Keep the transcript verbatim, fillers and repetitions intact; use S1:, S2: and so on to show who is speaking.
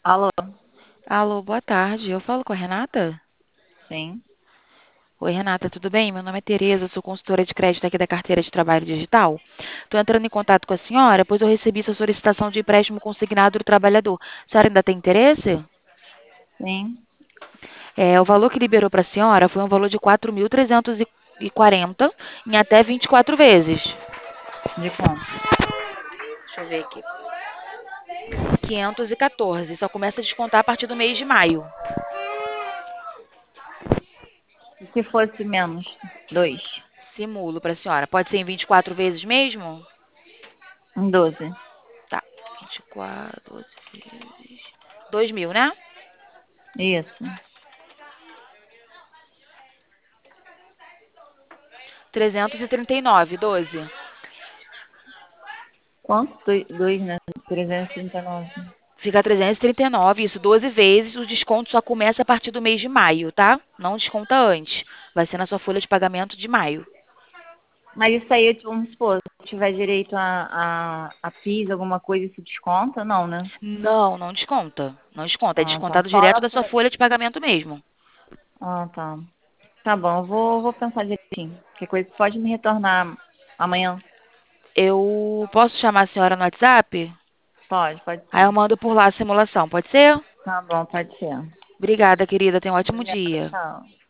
S1: Alô?
S2: Alô, boa tarde. Eu falo com a Renata?
S1: Sim,
S2: Oi, Renata, tudo bem? Meu nome é Tereza, eu sou consultora de crédito aqui da carteira de trabalho digital. Estou entrando em contato com a senhora, pois eu recebi sua solicitação de empréstimo consignado do trabalhador. A senhora ainda tem interesse?
S1: sim.
S2: É, o valor que liberou para a senhora foi um valor de quatro mil trezentos e quarenta em até vinte e quatro vezes.
S1: De quanto?
S2: Deixa eu ver aqui. quinhentos e quatorze. Só começa a descontar a partir do mês de maio.
S1: E se fosse menos? Dois.
S2: Simulo para a senhora. Pode ser em vinte e quatro vezes mesmo?
S1: Um doze.
S2: Tá. vinte e quatro, doze vezes. dois mil, né?
S1: Isso.
S2: trezentos e trinta e nove, doze.
S1: Quanto? Dois, dois, né? trezentos e trinta e nove.
S2: Fica trezentos e trinta e nove, isso doze vezes. O desconto só começa a partir do mês de maio, tá? Não desconta antes. Vai ser na sua folha de pagamento de maio.
S1: Mas isso aí, tipo, vamos supor, se tiver direito a, a, a PIS, alguma coisa, isso desconta? Não, né?
S2: Não, não desconta. Não desconta. É
S1: Ah, tá.
S2: descontado
S1: Só
S2: direto
S1: na
S2: da sua
S1: folha.
S2: folha de pagamento mesmo.
S1: Ah, tá. Tá bom, eu vou, vou pensar direitinho. Qualquer coisa pode me retornar amanhã?
S2: Eu posso chamar a senhora no WhatsApp?
S1: Pode, pode
S2: Aí
S1: sim.
S2: eu mando por lá a simulação, pode ser?
S1: Tá bom, pode ser.
S2: Obrigada, querida. Tenha um ótimo
S1: Obrigada,
S2: dia.
S1: tchau.